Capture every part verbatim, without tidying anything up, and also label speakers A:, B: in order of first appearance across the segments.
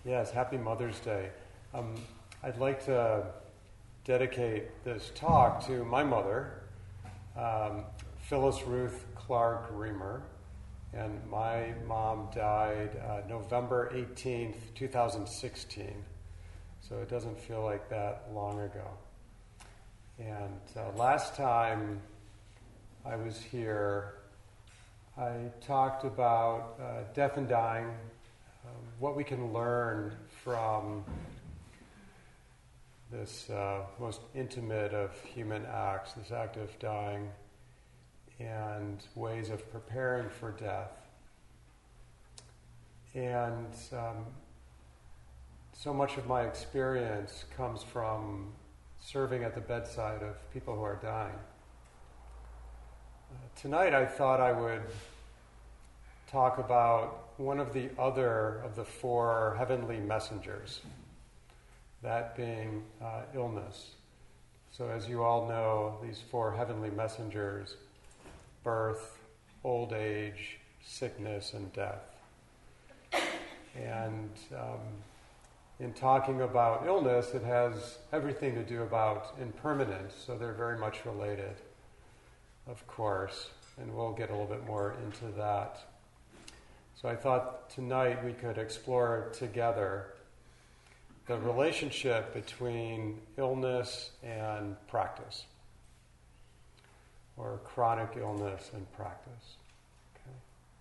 A: Yes, happy Mother's Day. Um, I'd like to dedicate this talk to my mother, um, Phyllis Ruth Clark Reamer, and my mom died uh, November eighteenth, twenty sixteen, so it doesn't feel like that long ago. And uh, last time I was here, I talked about uh, death and dying, um, what we can learn from this uh, most intimate of human acts, this act of dying, and ways of preparing for death. And um, so much of my experience comes from serving at the bedside of people who are dying. Uh, tonight I thought I would talk about one of the other of the four heavenly messengers, that being uh, illness. So as you all know, these four heavenly messengers: birth, old age, sickness, and death. And um, in talking about illness, it has everything to do about impermanence, so they're very much related, of course, and we'll get a little bit more into that. So I thought tonight we could explore together the relationship between illness and practice, or chronic illness and practice. Okay.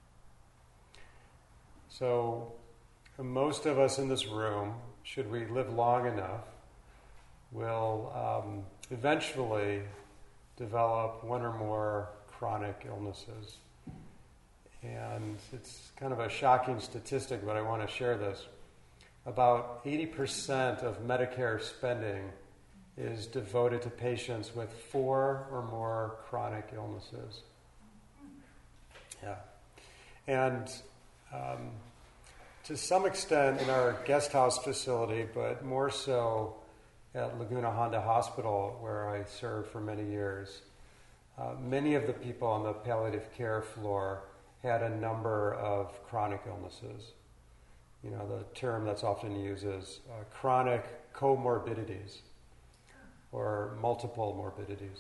A: So most of us in this room, should we live long enough, will um, eventually develop one or more chronic illnesses. And it's kind of a shocking statistic, but I want to share this. About eighty percent of Medicare spending is devoted to patients with four or more chronic illnesses. Yeah. And um, to some extent in our guest house facility, but more so at Laguna Honda Hospital, where I served for many years, uh, many of the people on the palliative care floor had a number of chronic illnesses. You know, the term that's often used is uh, chronic comorbidities or multiple morbidities.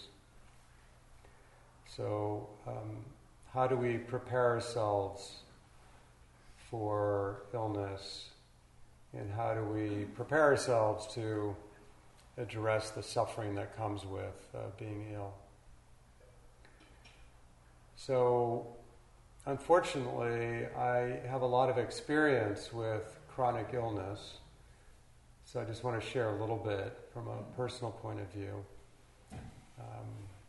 A: So um, how do we prepare ourselves for illness, and how do we prepare ourselves to address the suffering that comes with uh, being ill? So unfortunately, I have a lot of experience with chronic illness, so I just want to share a little bit from a personal point of view. Um,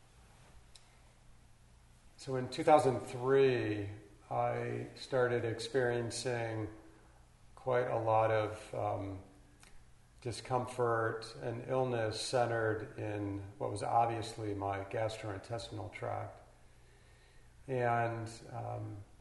A: so in two thousand three, I started experiencing quite a lot of um, discomfort and illness centered in what was obviously my gastrointestinal tract. And um,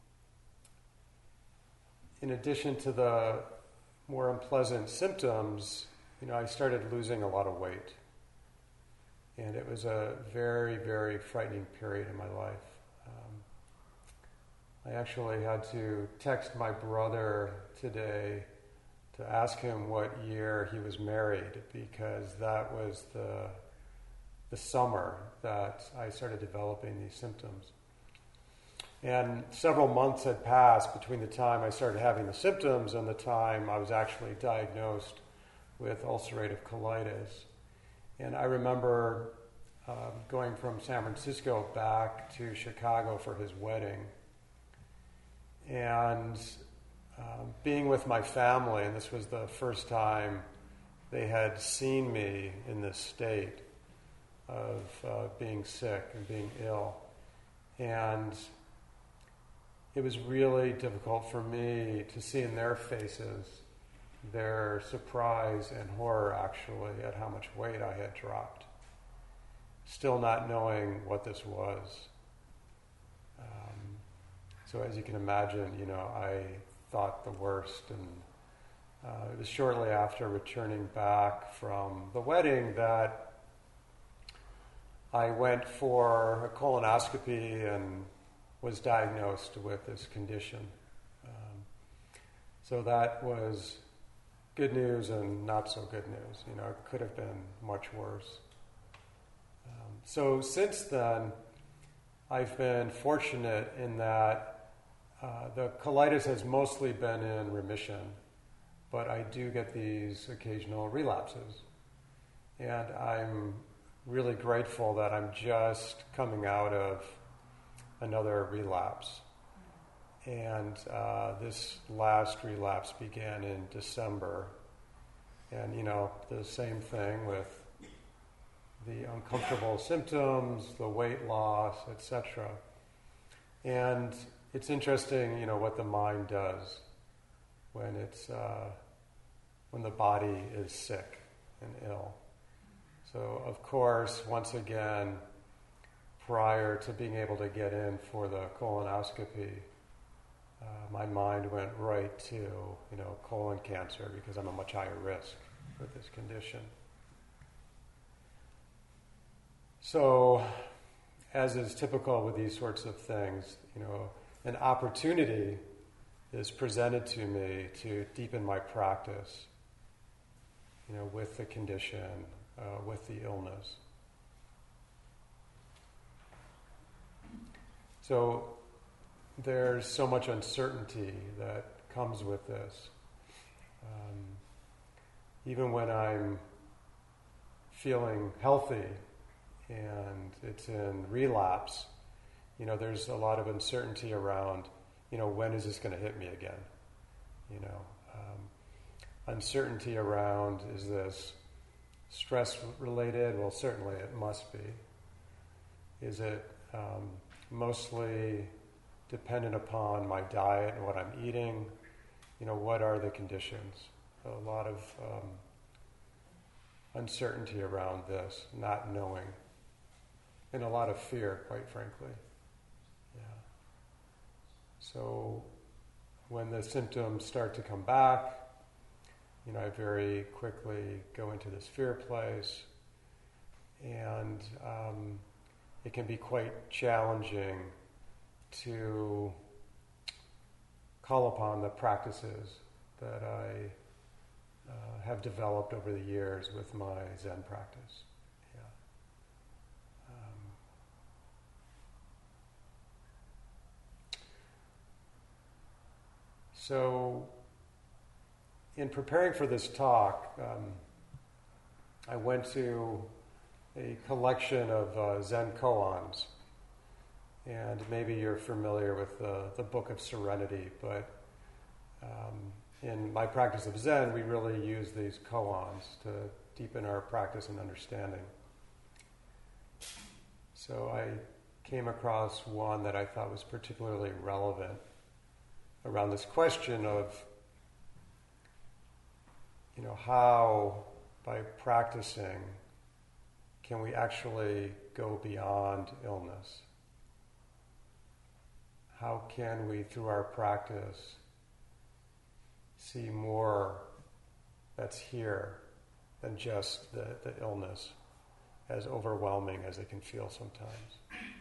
A: in addition to the more unpleasant symptoms, you know, I started losing a lot of weight. And it was a very, very frightening period in my life. Um, I actually had to text my brother today to ask him what year he was married, because that was the, the summer that I started developing these symptoms. And several months had passed between the time I started having the symptoms and the time I was actually diagnosed with ulcerative colitis. And I remember um, going from San Francisco back to Chicago for his wedding, and um, being with my family, and this was the first time they had seen me in this state of uh, being sick and being ill. And it was really difficult for me to see in their faces their surprise and horror, actually, at how much weight I had dropped, still not knowing what this was. Um, so as you can imagine, you know, I thought the worst, and uh, it was shortly after returning back from the wedding that I went for a colonoscopy and was diagnosed with this condition. Um, so that was good news and not so good news. You know, it could have been much worse. Um, so since then, I've been fortunate in that uh, the colitis has mostly been in remission, but I do get these occasional relapses. And I'm really grateful that I'm just coming out of another relapse. And uh, this last relapse began in December. And, you know, the same thing with the uncomfortable symptoms, the weight loss, et cetera. And it's interesting, you know, what the mind does when it's uh, when the body is sick and ill. So, of course, once again, prior to being able to get in for the colonoscopy, uh, my mind went right to, you know, colon cancer because I'm a much higher risk with this condition. So, as is typical with these sorts of things, you know, an opportunity is presented to me to deepen my practice, you know, with the condition, uh, with the illness. So, there's so much uncertainty that comes with this. Um, even when I'm feeling healthy and it's in relapse, you know, there's a lot of uncertainty around, you know, when is this going to hit me again? You know, um, uncertainty around, is this stress related? Well, certainly it must be. Is it um, mostly dependent upon my diet and what I'm eating? You know, what are the conditions? A lot of um, uncertainty around this, not knowing, and a lot of fear, quite frankly. Yeah. So when the symptoms start to come back, you know, I very quickly go into this fear place, and um, it can be quite challenging to call upon the practices that I uh, have developed over the years with my Zen practice. Yeah. Um, so, in preparing for this talk, um, I went to a collection of uh, Zen koans. And maybe you're familiar with the, the Book of Serenity, but um, in my practice of Zen, we really use these koans to deepen our practice and understanding. So I came across one that I thought was particularly relevant around this question of, you know, how by practicing can we actually go beyond illness? How can we, through our practice, see more that's here than just the, the illness, as overwhelming as it can feel sometimes?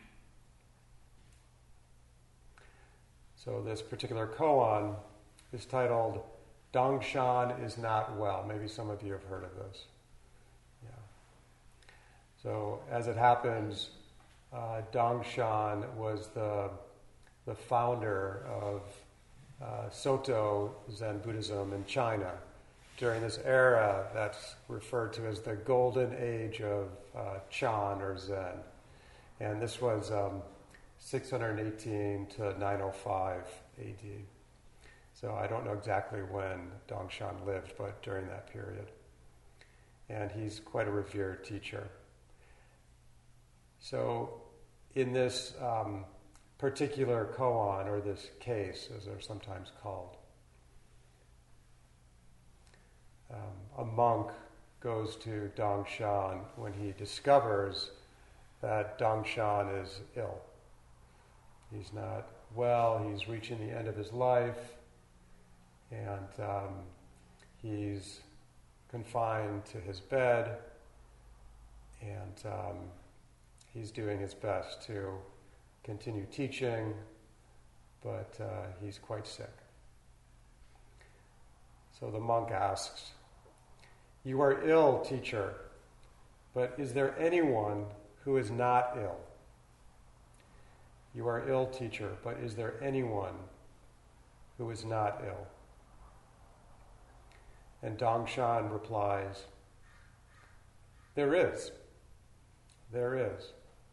A: So this particular koan is titled, Dongshan is Not Well. Maybe some of you have heard of this. Yeah. So as it happens, uh, Dongshan was the the founder of uh, Soto Zen Buddhism in China during this era that's referred to as the golden age of uh, Chan or Zen. And this was um, six eighteen to nine oh five A D. So I don't know exactly when Dongshan lived, but during that period. And he's quite a revered teacher. So in this um, particular koan, or this case, as they're sometimes called, um, a monk goes to Dongshan when he discovers that Dongshan is ill. He's not well, he's reaching the end of his life, and um, he's confined to his bed, and um, he's doing his best to continue teaching, but uh, he's quite sick. So the monk asks, "You are ill, teacher, but is there anyone who is not ill?" "You are ill, teacher, but is there anyone who is not ill?" And Dongshan replies, "There is. There is."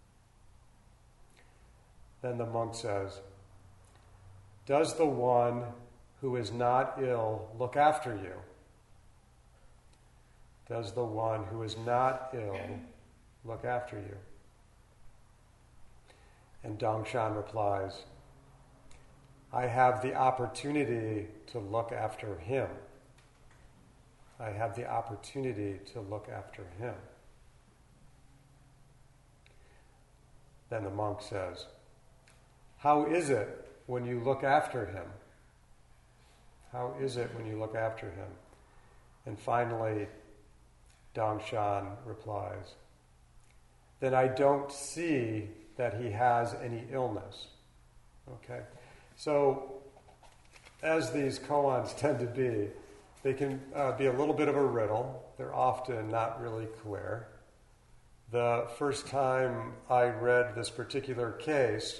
A: Then the monk says, "Does the one who is not ill look after you? Does the one who is not ill look after you?" And Dongshan replies, "I have the opportunity to look after him. I have the opportunity to look after him." Then the monk says, "How is it when you look after him? How is it when you look after him?" And finally, Dongshan replies, "Then I don't see that he has any illness." Okay? So, as these koans tend to be, they can uh, be a little bit of a riddle. They're often not really clear. The first time I read this particular case,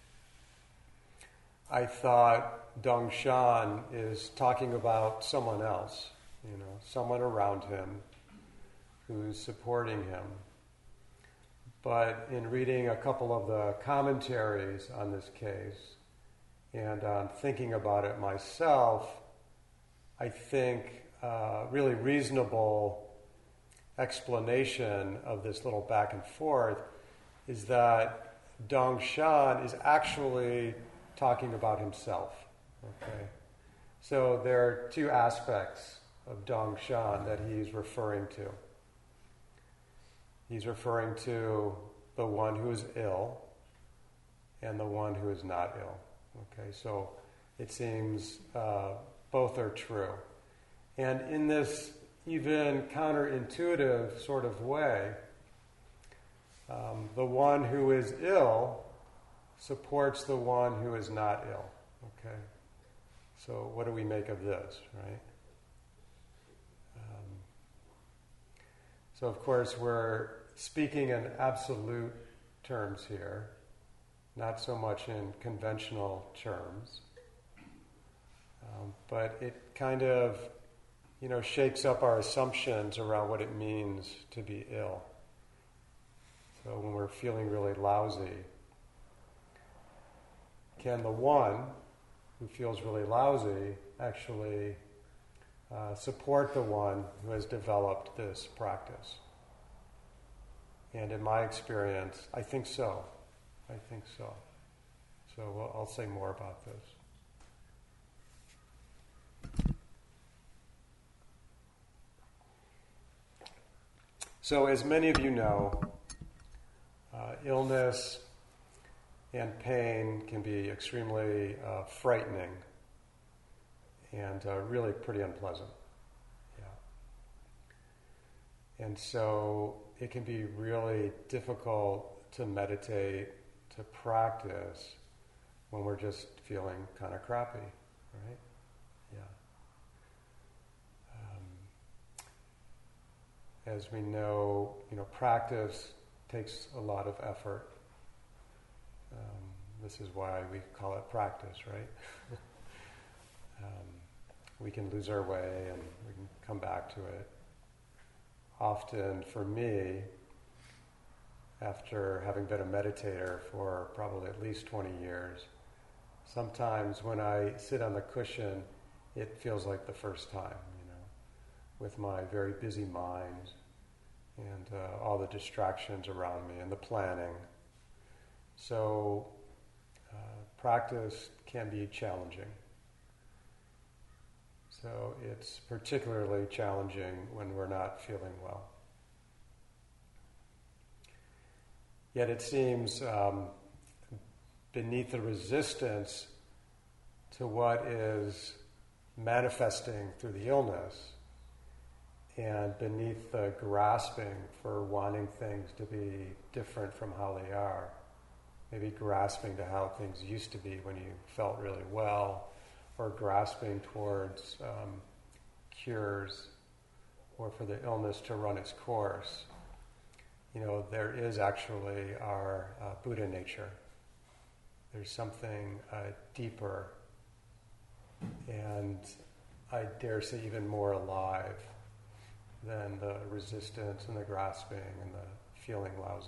A: I thought Dongshan is talking about someone else, you know, someone around him who's supporting him. But in reading a couple of the commentaries on this case and on thinking about it myself, I think a really reasonable explanation of this little back and forth is that Dongshan is actually talking about himself. Okay, so there are two aspects of Dongshan that he's referring to. He's referring to the one who is ill and the one who is not ill. Okay, so it seems uh, both are true. And in this even counterintuitive sort of way, um, the one who is ill supports the one who is not ill. Okay, so what do we make of this, right? Um, so of course we're speaking in absolute terms here, not so much in conventional terms, um, but it kind of, you know, shakes up our assumptions around what it means to be ill. So when we're feeling really lousy, can the one who feels really lousy actually uh, support the one who has developed this practice? And in my experience, I think so. I think so. So we'll, I'll say more about this. So as many of you know, uh, illness and pain can be extremely uh, frightening and uh, really pretty unpleasant. Yeah. And so it can be really difficult to meditate, to practice when we're just feeling kind of crappy, right? Yeah. Um, as we know, you know, practice takes a lot of effort. Um, this is why we call it practice, right? um, we can lose our way and we can come back to it. Often for me, after having been a meditator for probably at least twenty years, sometimes when I sit on the cushion, it feels like the first time, you know, with my very busy mind and uh, all the distractions around me and the planning. So uh, practice can be challenging. So it's particularly challenging when we're not feeling well. Yet it seems um, beneath the resistance to what is manifesting through the illness and beneath the grasping for wanting things to be different from how they are, maybe grasping to how things used to be when you felt really well, or grasping towards um, cures or for the illness to run its course. You know, there is actually our uh, Buddha nature. There's something uh, deeper and I dare say even more alive than the resistance and the grasping and the feeling lousy.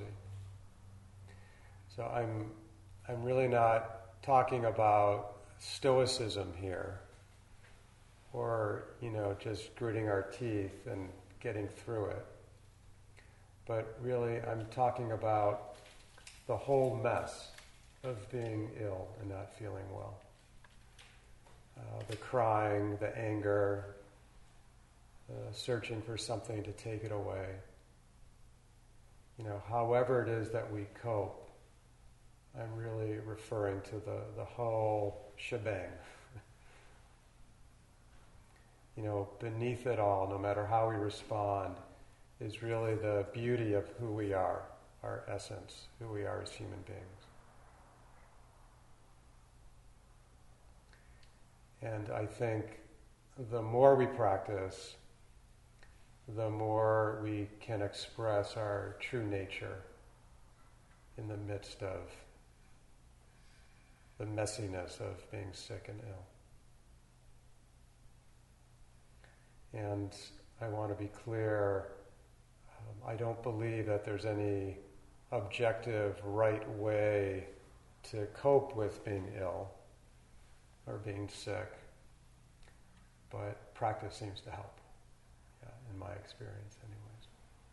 A: So I'm I'm really not talking about stoicism here, or you know just gritting our teeth and getting through it. But really, I'm talking about the whole mess of being ill and not feeling well. Uh, the crying, the anger, uh, searching for something to take it away. You know, however it is that we cope, I'm really referring to the, the whole shebang. You know, beneath it all, no matter how we respond, is really the beauty of who we are, our essence, who we are as human beings. And I think the more we practice, the more we can express our true nature in the midst of the messiness of being sick and ill. And I want to be clear, um, I don't believe that there's any objective right way to cope with being ill or being sick, but practice seems to help, yeah, in my experience anyways.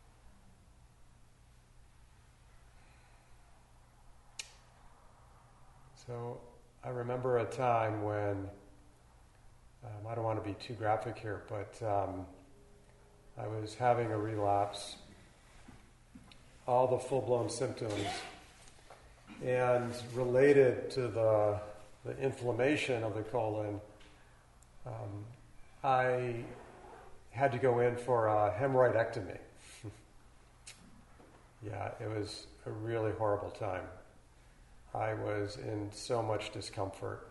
A: So I remember a time when, um, I don't want to be too graphic here, but um, I was having a relapse, all the full-blown symptoms, and related to the the inflammation of the colon, um, I had to go in for a hemorrhoidectomy. Yeah, it was a really horrible time. I was in so much discomfort.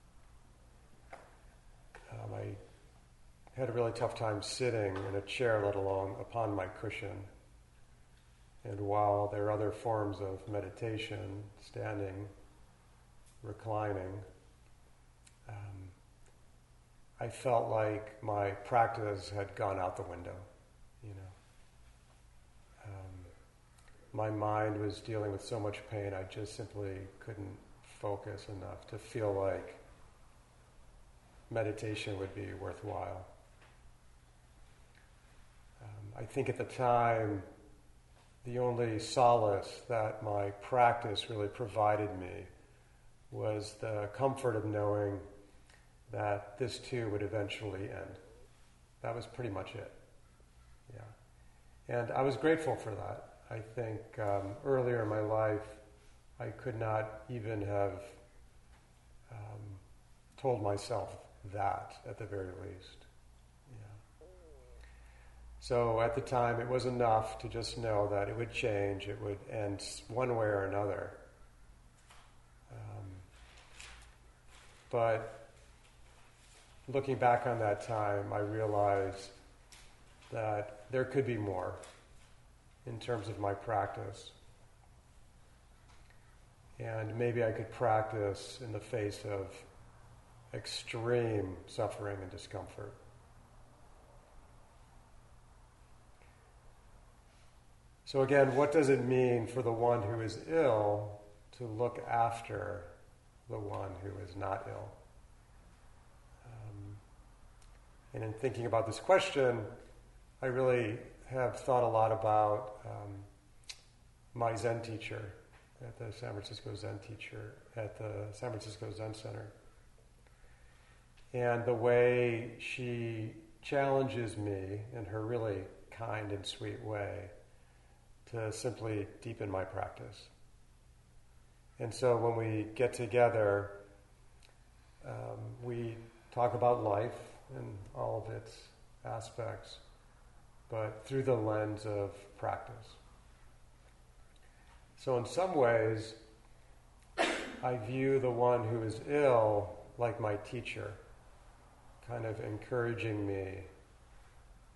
A: Um, I had a really tough time sitting in a chair, let alone upon my cushion. And while there are other forms of meditation, standing, reclining, um, I felt like my practice had gone out the window, you know. Um, my mind was dealing with so much pain, I just simply couldn't focus enough to feel like meditation would be worthwhile. Um, I think at the time, the only solace that my practice really provided me was the comfort of knowing that this too would eventually end. That was pretty much it. Yeah. And I was grateful for that. I think um, earlier in my life, I could not even have um, told myself that at the very least. Yeah. So at the time, it was enough to just know that it would change, it would end one way or another. Um, but looking back on that time, I realized that there could be more in terms of my practice. And maybe I could practice in the face of extreme suffering and discomfort. So again, what does it mean for the one who is ill to look after the one who is not ill? Um, and in thinking about this question, I really have thought a lot about um, my Zen teacher at the San Francisco Zen teacher at the San Francisco Zen Center. And the way she challenges me in her really kind and sweet way to simply deepen my practice. And so when we get together, um, we talk about life and all of its aspects, but through the lens of practice. So in some ways, I view the one who is ill like my teacher, kind of encouraging me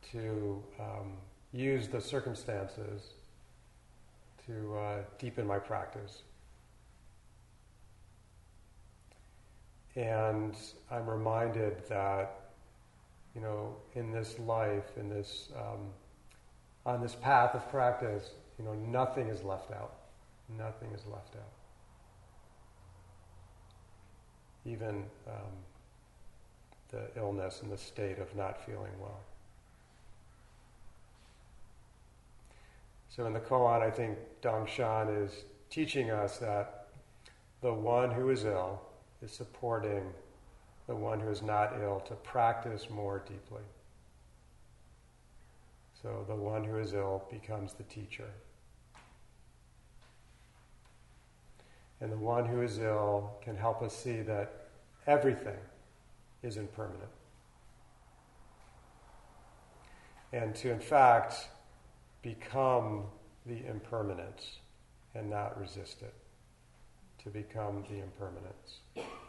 A: to um, use the circumstances to uh, deepen my practice. And I'm reminded that, you know, in this life, in this, um, on this path of practice, you know, nothing is left out. Nothing is left out. Even um, the illness and the state of not feeling well. So in the koan, I think Dongshan is teaching us that the one who is ill is supporting the one who is not ill to practice more deeply. So the one who is ill becomes the teacher. And the one who is ill can help us see that everything is impermanent. And to, in fact, become the impermanence and not resist it. To become the impermanence.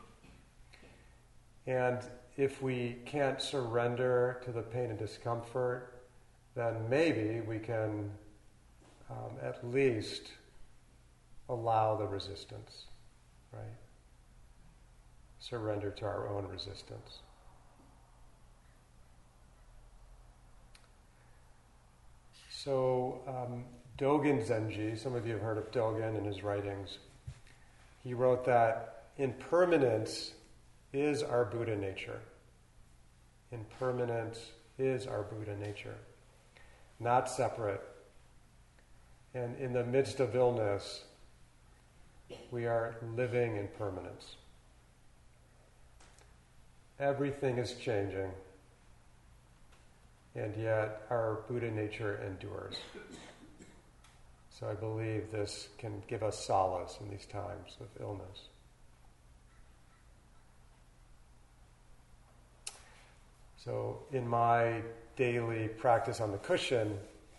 A: And if we can't surrender to the pain and discomfort, then maybe we can um, at least allow the resistance, right? Surrender to our own resistance. So, um, Dogen Zenji, some of you have heard of Dogen and his writings. He wrote that impermanence is our Buddha nature. Impermanence is our Buddha nature, not separate. And in the midst of illness, we are living in permanence. Everything is changing, and yet our Buddha nature endures. So I believe this can give us solace in these times of illness. So in my daily practice on the cushion,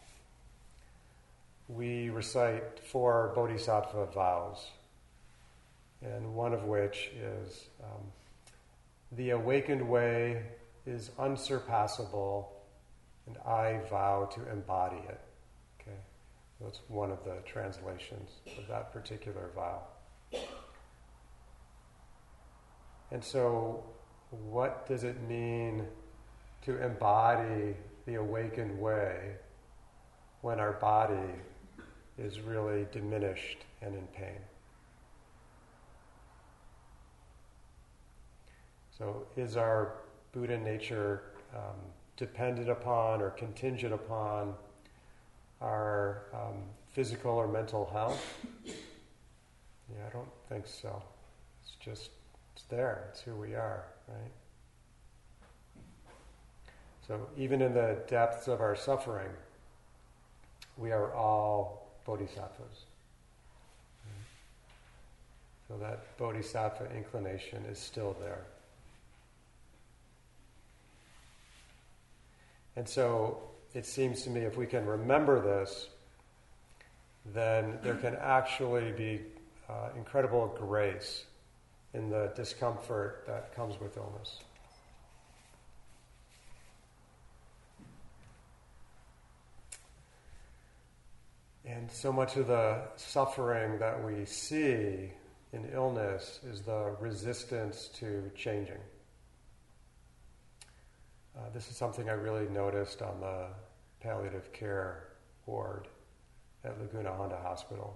A: we recite four bodhisattva vows, and one of which is, um, the awakened way is unsurpassable, and I vow to embody it. Okay, that's one of the translations of that particular vow. And so, what does it mean to embody the awakened way when our body is really diminished and in pain? So is our Buddha nature um, dependent upon or contingent upon our um, physical or mental health? Yeah, I don't think so. It's just, it's there. It's who we are, right? So even in the depths of our suffering, we are all bodhisattvas. So that bodhisattva inclination is still there. And so it seems to me if we can remember this, then there can actually be uh, incredible grace in the discomfort that comes with illness. And so much of the suffering that we see in illness is the resistance to changing. Uh, this is something I really noticed on the palliative care ward at Laguna Honda Hospital.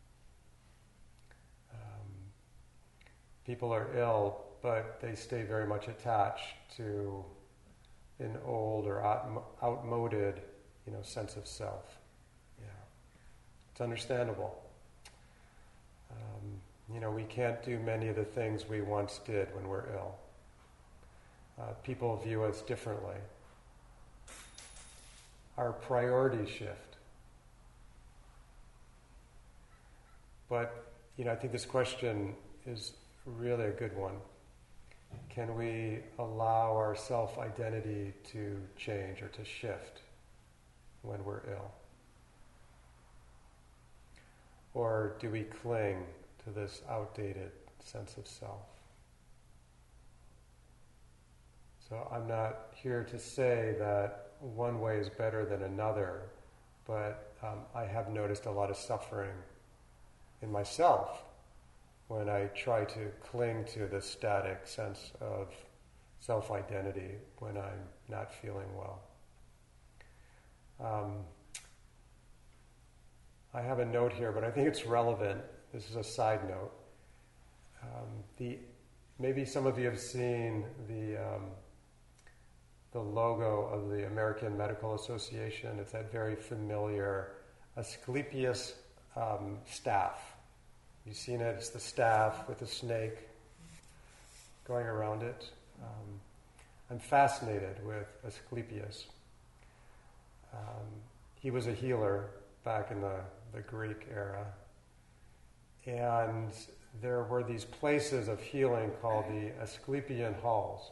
A: Um, people are ill, but they stay very much attached to an old or out, outmoded, you know, sense of self. Yeah, it's understandable. Um, you know, we can't do many of the things we once did when we're ill. Uh, people view us differently. Our priorities shift. But, you know, I think this question is really a good one. Can we allow our self-identity to change or to shift when we're ill? Or do we cling to this outdated sense of self? So I'm not here to say that one way is better than another, but um, I have noticed a lot of suffering in myself when I try to cling to the static sense of self-identity when I'm not feeling well. Um, I have a note here, but I think it's relevant. This is a side note. Um, the maybe some of you have seen the um, the logo of the American Medical Association. It's that very familiar Asclepius um, staff. You've seen it. It's the staff with the snake going around it. Um, I'm fascinated with Asclepius. Um, he was a healer back in the, the Greek era. And there were these places of healing called the Asclepian halls.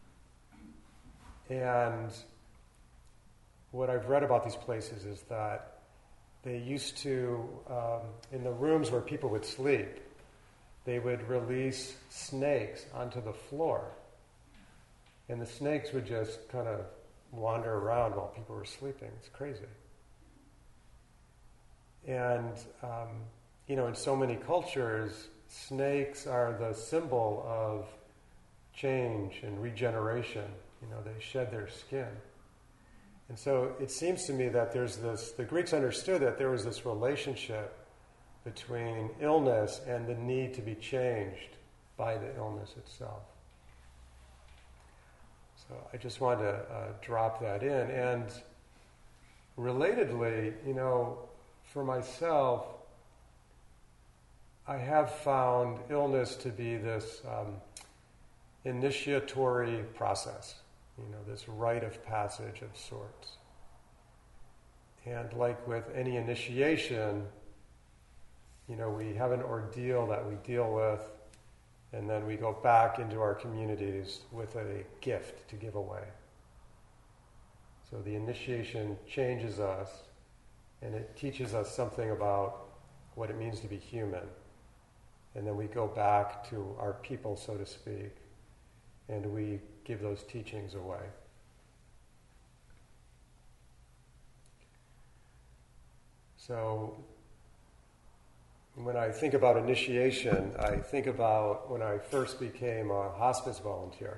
A: And what I've read about these places is that they used to, um, in the rooms where people would sleep, they would release snakes onto the floor. And the snakes would just kind of wander around while people were sleeping. It's crazy. And, um, you know, in so many cultures, snakes are the symbol of change and regeneration. You know, they shed their skin. And so it seems to me that there's this, the Greeks understood that there was this relationship between illness and the need to be changed by the illness itself. So I just wanted to uh, drop that in. And relatedly, you know, for myself, I have found illness to be this um, initiatory process, you know, this rite of passage of sorts. And like with any initiation, you know, we have an ordeal that we deal with, and then we go back into our communities with a gift to give away. So the initiation changes us, and it teaches us something about what it means to be human. And then we go back to our people, so to speak, and we give those teachings away. So when I think about initiation, I think about when I first became a hospice volunteer.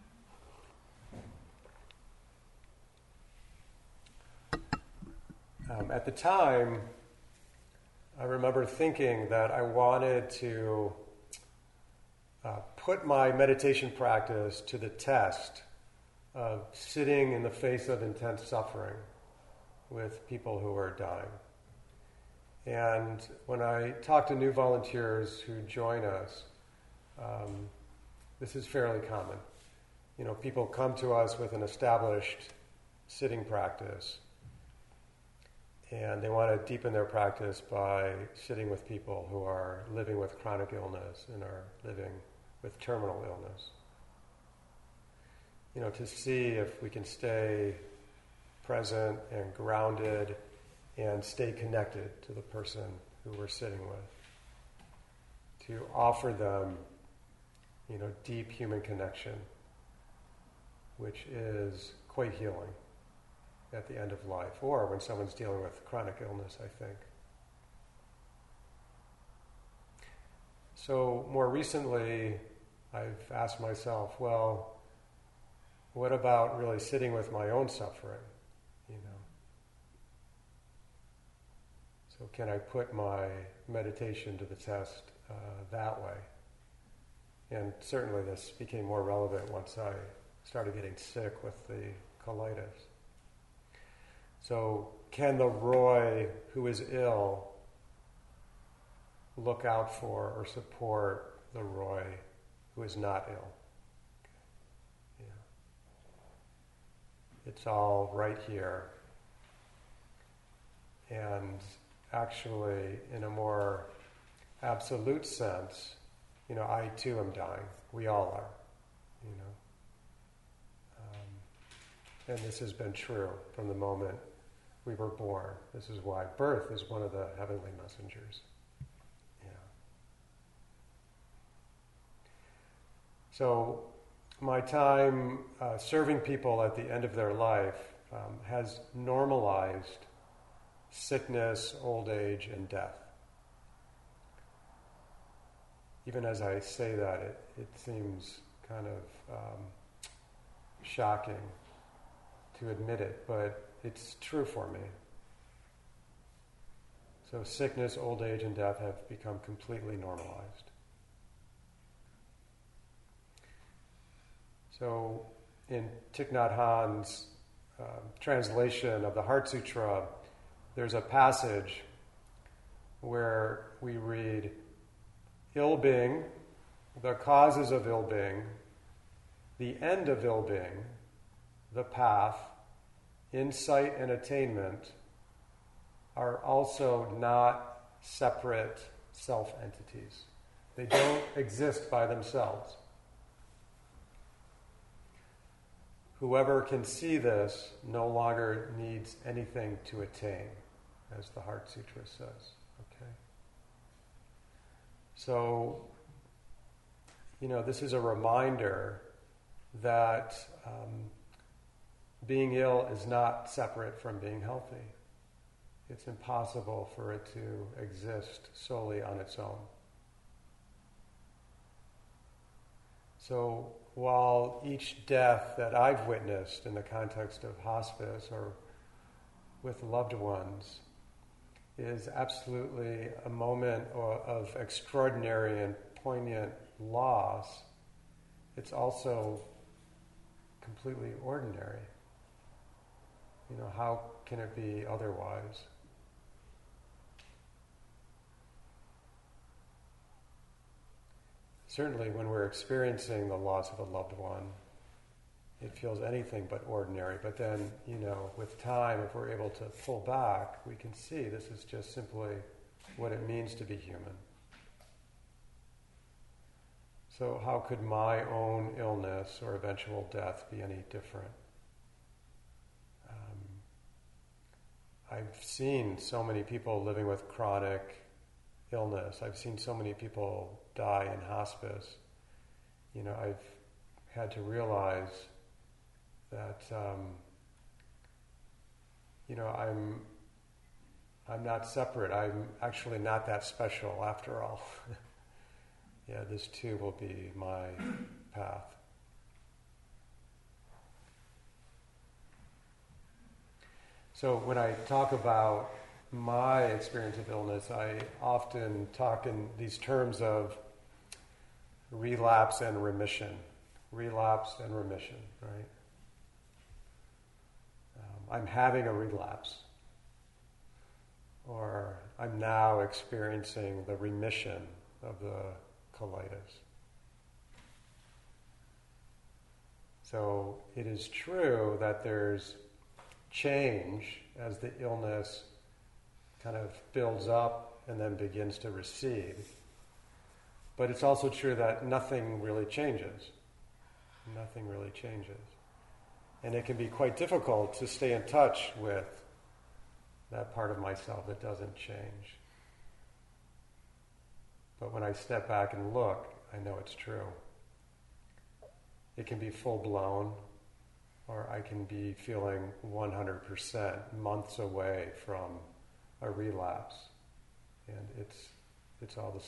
A: Um, at the time, I remember thinking that I wanted to uh, put my meditation practice to the test of sitting in the face of intense suffering with people who are dying. And when I talk to new volunteers who join us, um, this is fairly common. You know, people come to us with an established sitting practice, and they want to deepen their practice by sitting with people who are living with chronic illness and are living with terminal illness. You know, to see if we can stay present and grounded and stay connected to the person who we're sitting with. To offer them, you know, deep human connection, which is quite healing at the end of life, or when someone's dealing with chronic illness, I think. So more recently, I've asked myself, well, what about really sitting with my own suffering, you know? So can I put my meditation to the test uh, that way? And certainly this became more relevant once I started getting sick with the colitis. So can the Roy who is ill look out for or support the Roy who is not ill? Yeah. It's all right here. And actually, in a more absolute sense, you know, I too am dying. We all are, you know. Um, and this has been true from the moment we were born. This is why birth is one of the heavenly messengers. Yeah. So my time uh, serving people at the end of their life um, has normalized sickness, old age, and death. Even as I say that, it, it seems kind of um, shocking to admit it, but it's true for me. So sickness, old age, and death have become completely normalized. So in Thich Nhat Hanh's uh, translation of the Heart Sutra, there's a passage where we read, ill-being, the causes of ill-being, the end of ill-being, the path, insight and attainment are also not separate self-entities. They don't exist by themselves. Whoever can see this no longer needs anything to attain, as the Heart Sutra says. Okay? So, you know, this is a reminder that um, being ill is not separate from being healthy. It's impossible for it to exist solely on its own. So while each death that I've witnessed in the context of hospice or with loved ones is absolutely a moment of extraordinary and poignant loss, it's also completely ordinary. You know, how can it be otherwise? Certainly when we're experiencing the loss of a loved one, it feels anything but ordinary. But then, you know, with time, if we're able to pull back, we can see this is just simply what it means to be human. So how could my own illness or eventual death be any different? Um, I've seen so many people living with chronic illness. I've seen so many people die in hospice. You know, I've had to realize that, um, you know, I'm I'm not separate. I'm actually not that special after all. Yeah, this too will be my path. So when I talk about my experience of illness, I often talk in these terms of relapse and remission. Relapse and remission, right? Um, I'm having a relapse. Or I'm now experiencing the remission of the colitis. So it is true that there's change as the illness kind of builds up and then begins to recede. But it's also true that nothing really changes. Nothing really changes. And it can be quite difficult to stay in touch with that part of myself that doesn't change. But when I step back and look, I know it's true. It can be full-blown, or I can be feeling one hundred percent months away from a relapse. And it's it's all the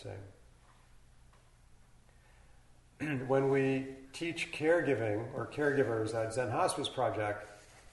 A: same. When we teach caregiving, or caregivers at Zen Hospice Project,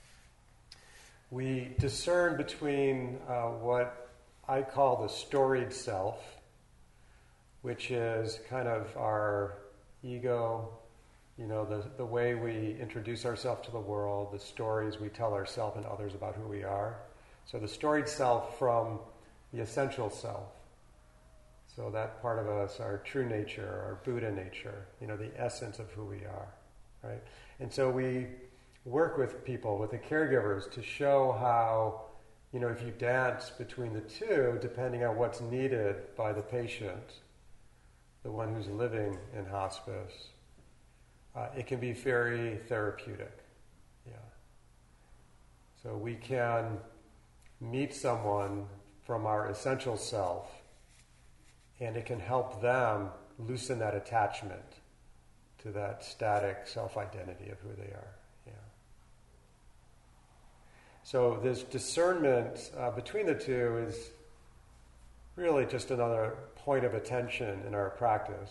A: we discern between uh, what I call the storied self, which is kind of our ego, you know, the, the way we introduce ourselves to the world, the stories we tell ourselves and others about who we are. So the storied self from the essential self. So that part of us, our true nature, our Buddha nature, you know, the essence of who we are, right? And so we work with people, with the caregivers, to show how, you know, if you dance between the two, depending on what's needed by the patient, the one who's living in hospice, uh, it can be very therapeutic. Yeah. So we can meet someone from our essential self, and it can help them loosen that attachment to that static self-identity of who they are. Yeah. So this discernment uh, between the two is really just another point of attention in our practice.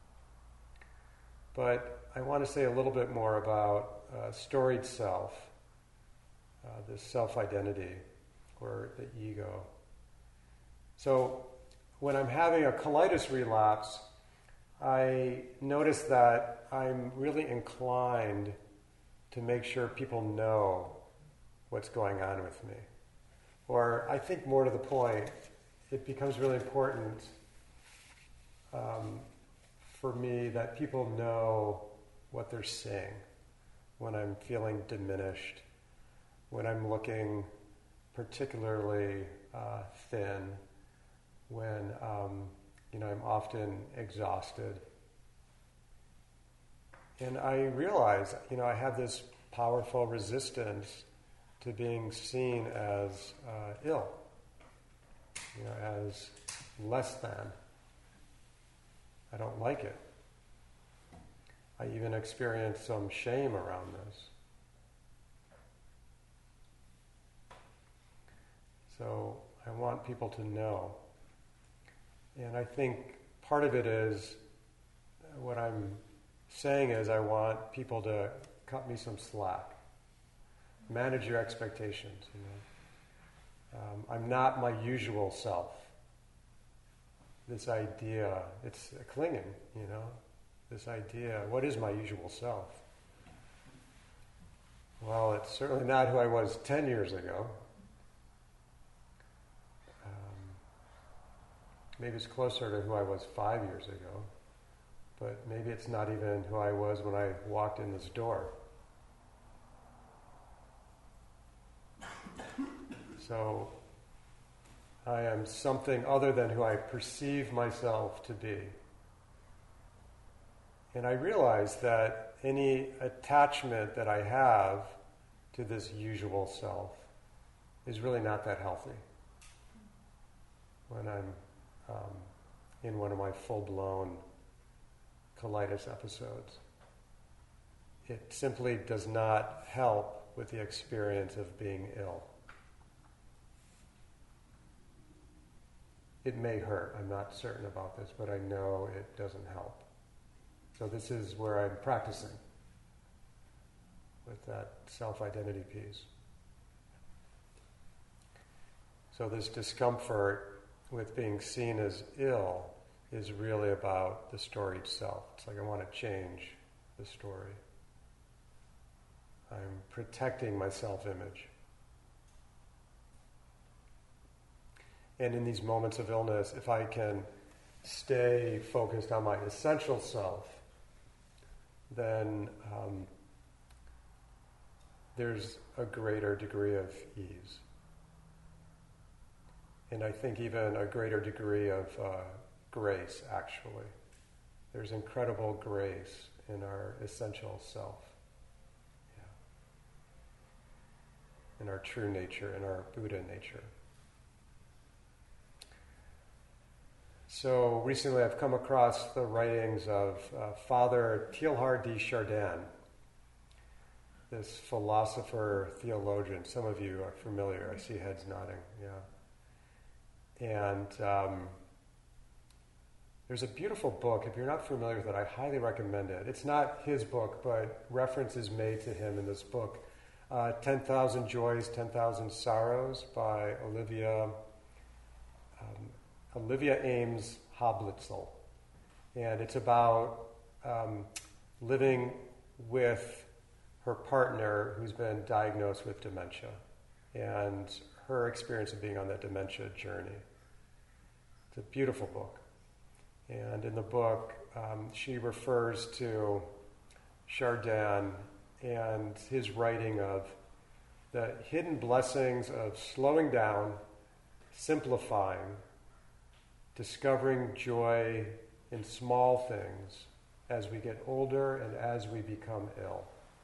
A: But I want to say a little bit more about uh, storied self, uh, this self-identity, or the ego. So when I'm having a colitis relapse, I notice that I'm really inclined to make sure people know what's going on with me. Or I think more to the point, it becomes really important um, for me that people know what they're seeing when I'm feeling diminished, when I'm looking particularly uh, thin, when um, you know I'm often exhausted. And I realize, you know, I have this powerful resistance to being seen as uh, ill, you know, as less than. I don't like it. I even experience some shame around this. So I want people to know. And I think part of it is, what I'm saying is I want people to cut me some slack. Manage your expectations, you know. Um, I'm not my usual self. This idea, it's clinging, you know. This idea, what is my usual self? Well, it's certainly not who I was ten years ago. Um, maybe it's closer to who I was five years ago. But maybe it's not even who I was when I walked in this door. So I am something other than who I perceive myself to be. And I realize that any attachment that I have to this usual self is really not that healthy. When I'm um, in one of my full-blown colitis episodes, it simply does not help with the experience of being ill. It may hurt. I'm not certain about this, but I know it doesn't help. So this is where I'm practicing with that self-identity piece. So this discomfort with being seen as ill is really about the storied self. It's like I want to change the story. I'm protecting my self-image. And in these moments of illness, if I can stay focused on my essential self, then um, there's a greater degree of ease. And I think even a greater degree of uh, grace, actually. There's incredible grace in our essential self. Yeah. In our true nature, in our Buddha nature. So recently I've come across the writings of uh, Father Teilhard de Chardin, this philosopher, theologian. Some of you are familiar. I see heads nodding, yeah. And um, there's a beautiful book. If you're not familiar with it, I highly recommend it. It's not his book, but reference is made to him in this book. Uh, ten thousand Joys, ten thousand Sorrows by Olivia um, Olivia Ames Hoblitzl. And it's about um, living with her partner who's been diagnosed with dementia and her experience of being on that dementia journey. It's a beautiful book. And in the book, um, she refers to Chardin and his writing of the hidden blessings of slowing down, simplifying, discovering joy in small things as we get older and as we become ill.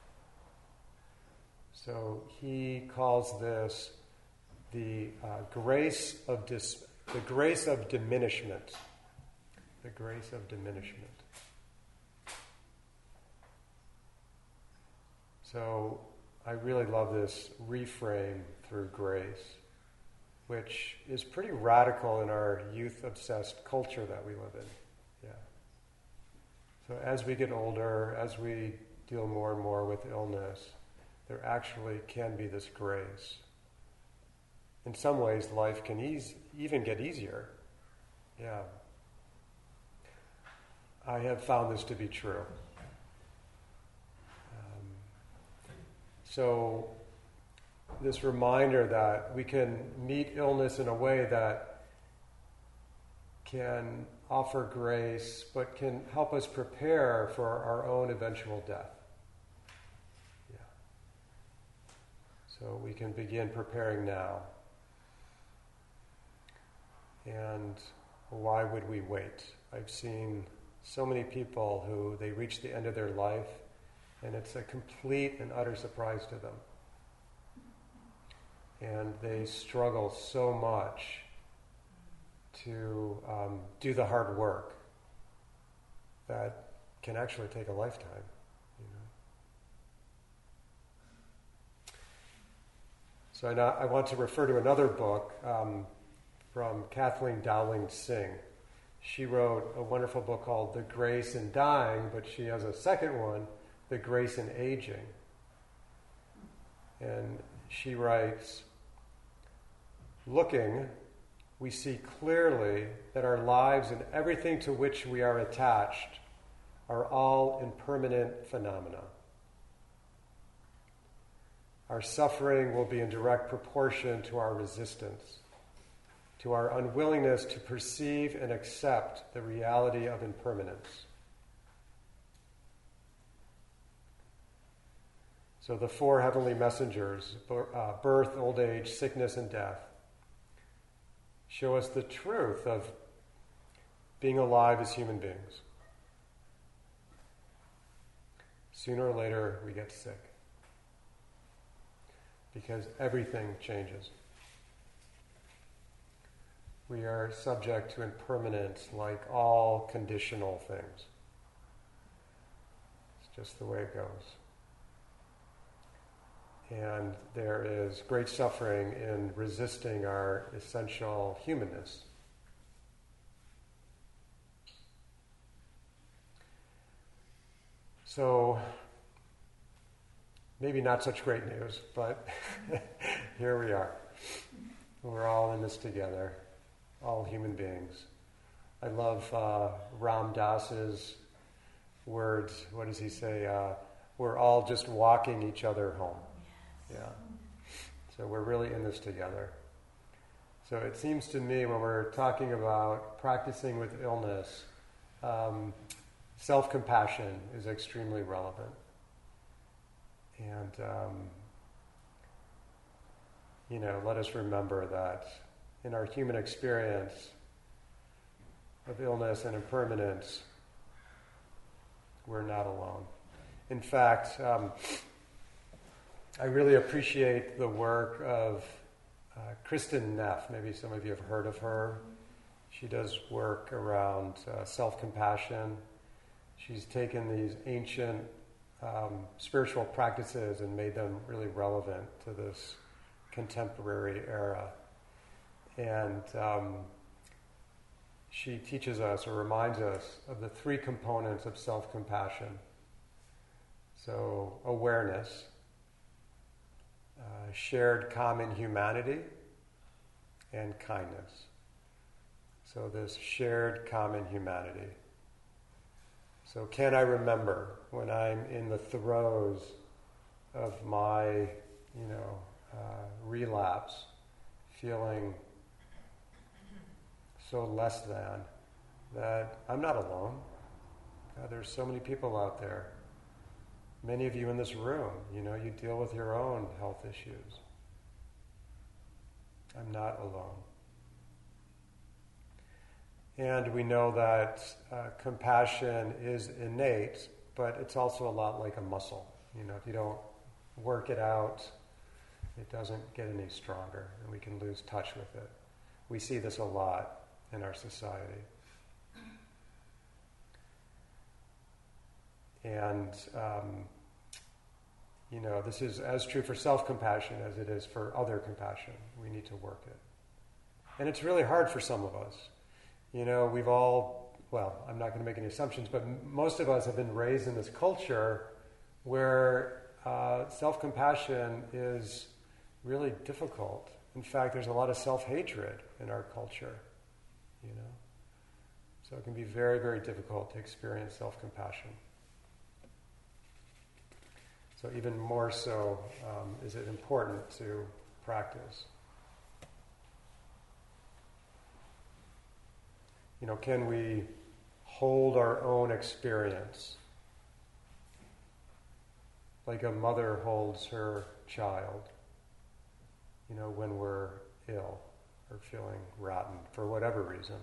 A: So he calls this the uh, grace of dis- the grace of diminishment. The grace of diminishment. So I really love this reframe through grace, which is pretty radical in our youth-obsessed culture that we live in. Yeah. So as we get older, as we deal more and more with illness, there actually can be this grace. In some ways, life can ease, even get easier. Yeah. I have found this to be true. Um, so, this reminder that we can meet illness in a way that can offer grace, but can help us prepare for our own eventual death. Yeah. So we can begin preparing now. And why would we wait? I've seen so many people who they reach the end of their life and it's a complete and utter surprise to them. And they struggle so much to um, do the hard work that can actually take a lifetime. You know? So I, now, I want to refer to another book um, from Kathleen Dowling Singh. She wrote a wonderful book called The Grace in Dying, but she has a second one, The Grace in Aging. And she writes, looking, we see clearly that our lives and everything to which we are attached are all impermanent phenomena. Our suffering will be in direct proportion to our resistance, to our unwillingness to perceive and accept the reality of impermanence. So the four heavenly messengers, birth, old age, sickness, and death, show us the truth of being alive as human beings. Sooner or later, we get sick because everything changes. We are subject to impermanence like all conditional things. It's just the way it goes. And there is great suffering in resisting our essential humanness. So, maybe not such great news, but here we are. We're all in this together, all human beings. I love uh, Ram Dass's words. What does he say? Uh, we're all just walking each other home. Yeah. So we're really in this together. So it seems to me when we're talking about practicing with illness, um, self-compassion is extremely relevant. And, um, you know, let us remember that in our human experience of illness and impermanence, we're not alone. In fact, um, I really appreciate the work of uh, Kristin Neff. Maybe some of you have heard of her. She does work around uh, self-compassion. She's taken these ancient um, spiritual practices and made them really relevant to this contemporary era. And um, she teaches us or reminds us of the three components of self-compassion. So awareness, Uh, shared common humanity, and kindness. So this shared common humanity. So can I remember when I'm in the throes of my, you know, uh, relapse, feeling so less than, that I'm not alone. God, there's so many people out there. Many of you in this room, you know, you deal with your own health issues. I'm not alone. And we know that uh, compassion is innate, but it's also a lot like a muscle. You know, if you don't work it out, it doesn't get any stronger, and we can lose touch with it. We see this a lot in our society. And, um, you know, this is as true for self-compassion as it is for other compassion. We need to work it. And it's really hard for some of us. You know, we've all, well, I'm not going to make any assumptions, but m- most of us have been raised in this culture where uh, self-compassion is really difficult. In fact, there's a lot of self-hatred in our culture, you know. So it can be very, very difficult to experience self-compassion. So even more so um, is it important to practice. You know, can we hold our own experience like a mother holds her child, you know, when we're ill or feeling rotten for whatever reason?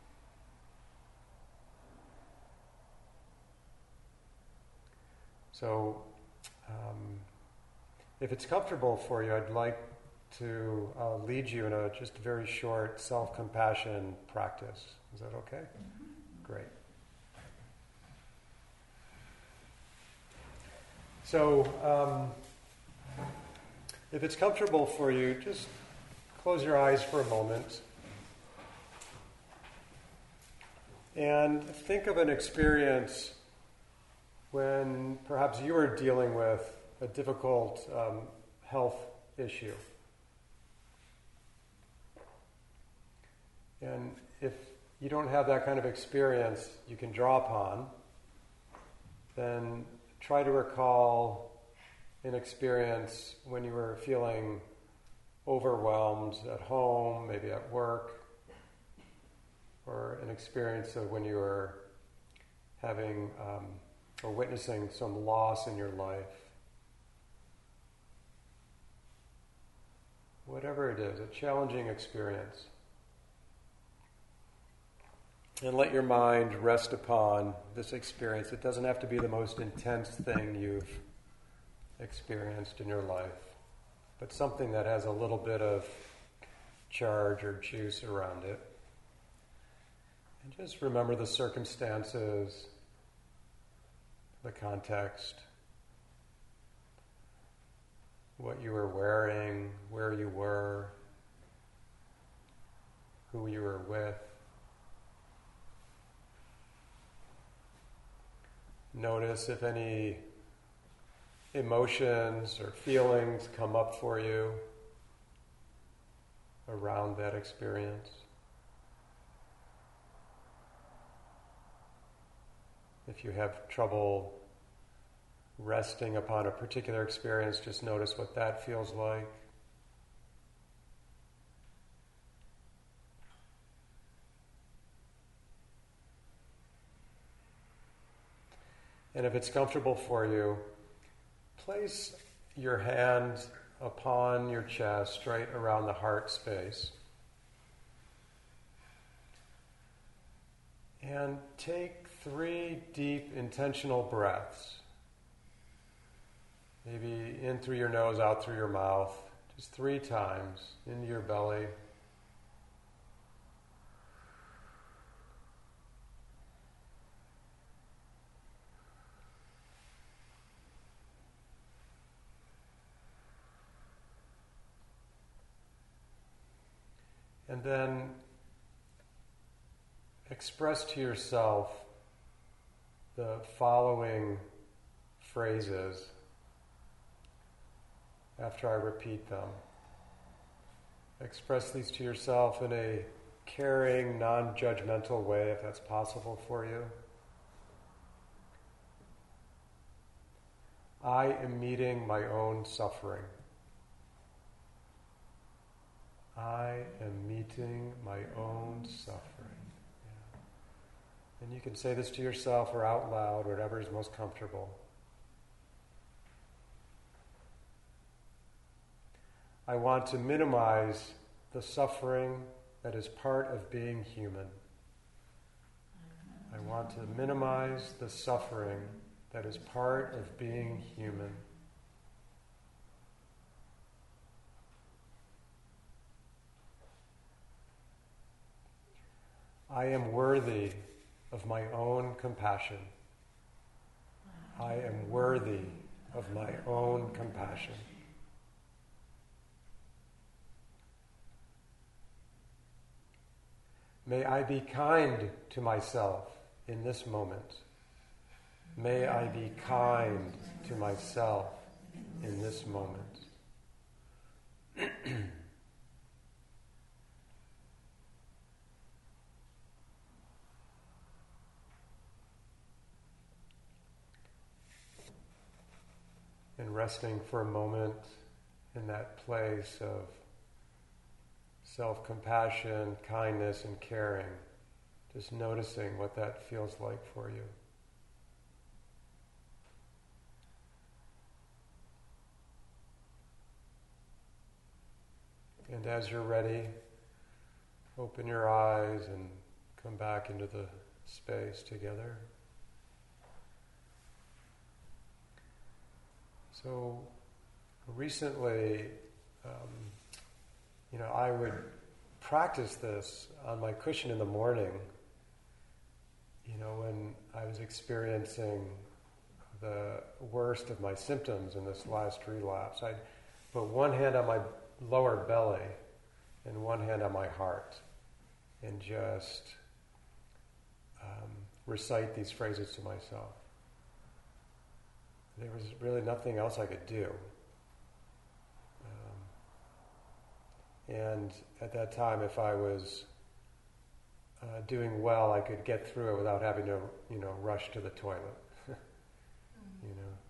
A: So, um, if it's comfortable for you, I'd like to uh, lead you in a just very short self-compassion practice. Is that okay? Mm-hmm. Great. So, um, if it's comfortable for you, just close your eyes for a moment and think of an experience when perhaps you were dealing with a difficult um, health issue. And if you don't have that kind of experience you can draw upon, then try to recall an experience when you were feeling overwhelmed at home, maybe at work, or an experience of when you were having um, or witnessing some loss in your life. Whatever it is, a challenging experience. And let your mind rest upon this experience. It doesn't have to be the most intense thing you've experienced in your life, but something that has a little bit of charge or juice around it. And just remember the circumstances, the context, what you were wearing, where you were, who you were with. Notice if any emotions or feelings come up for you around that experience. If you have trouble resting upon a particular experience, just notice what that feels like. And if it's comfortable for you, place your hand upon your chest, right around the heart space. And take three deep, intentional breaths. Maybe in through your nose, out through your mouth, just three times, into your belly. And then express to yourself the following phrases after I repeat them. Express these to yourself in a caring, non-judgmental way, if that's possible for you. I am meeting my own suffering. I am meeting my own suffering. Yeah. And you can say this to yourself or out loud, whatever is most comfortable. I want to minimize the suffering that is part of being human. I want to minimize the suffering that is part of being human. I am worthy of my own compassion. I am worthy of my own compassion. May I be kind to myself in this moment. May I be kind to myself in this moment. And resting for a moment in that place of self-compassion, kindness, and caring, just noticing what that feels like for you. And as you're ready, open your eyes and come back into the space together. So recently, um, you know, I would practice this on my cushion in the morning, you know, when I was experiencing the worst of my symptoms in this last relapse. I'd put one hand on my lower belly and one hand on my heart and just um, recite these phrases to myself. There was really nothing else I could do. Um, and at that time, if I was uh, doing well, I could get through it without having to, you know, rush to the toilet. mm-hmm. You know.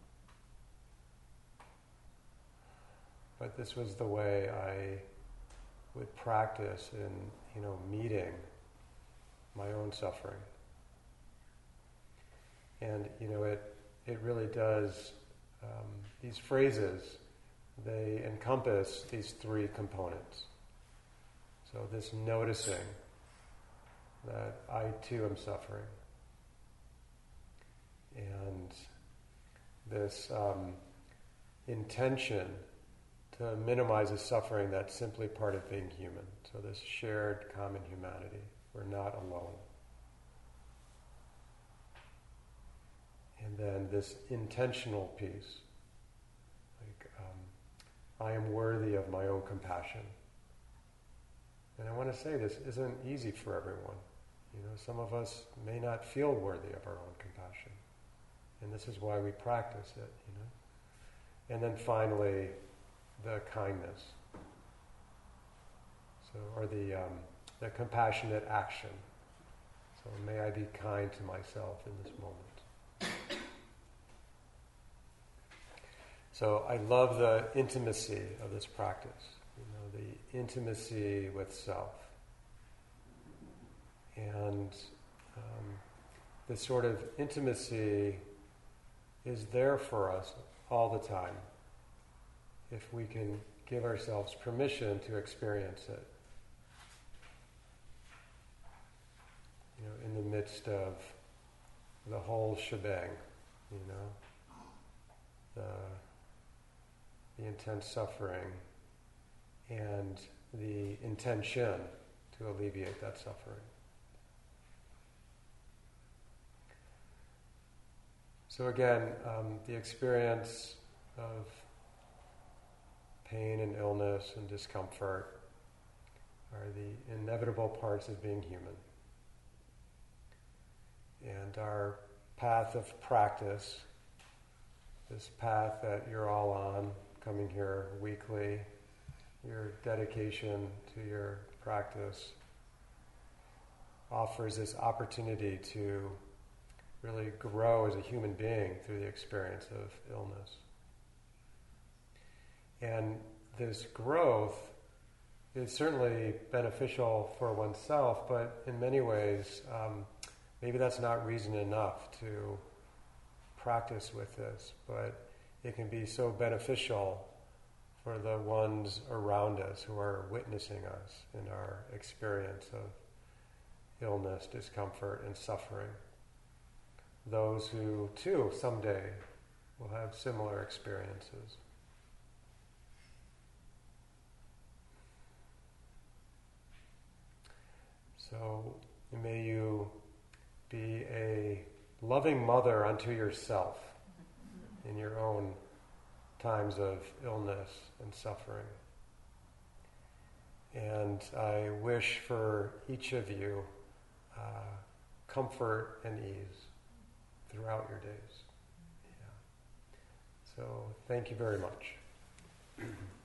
A: But this was the way I would practice in, you know, meeting my own suffering. And, you know, it It really does, um, these phrases, they encompass these three components. So this noticing that I too am suffering, and this um, intention to minimize the suffering that's simply part of being human. So this shared common humanity. We're not alone. And then this intentional piece, like um, I am worthy of my own compassion. And I want to say this isn't easy for everyone. You know, some of us may not feel worthy of our own compassion. And this is why we practice it, you know. And then finally, the kindness. So, or the, um, the compassionate action. So may I be kind to myself in this moment. So I love the intimacy of this practice, you know, the intimacy with self. And um, this sort of intimacy is there for us all the time if we can give ourselves permission to experience it. You know, in the midst of the whole shebang, you know, the the intense suffering and the intention to alleviate that suffering. So again, um, the experience of pain and illness and discomfort are the inevitable parts of being human. And our path of practice, this path that you're all on, coming here weekly, your dedication to your practice offers this opportunity to really grow as a human being through the experience of illness. And this growth is certainly beneficial for oneself, but in many ways, um, maybe that's not reason enough to practice with this, but it can be so beneficial for the ones around us who are witnessing us in our experience of illness, discomfort, and suffering. Those who, too, someday will have similar experiences. So may you be a loving mother unto yourself in your own times of illness and suffering. And I wish for each of you uh, comfort and ease throughout your days. Yeah. So thank you very much.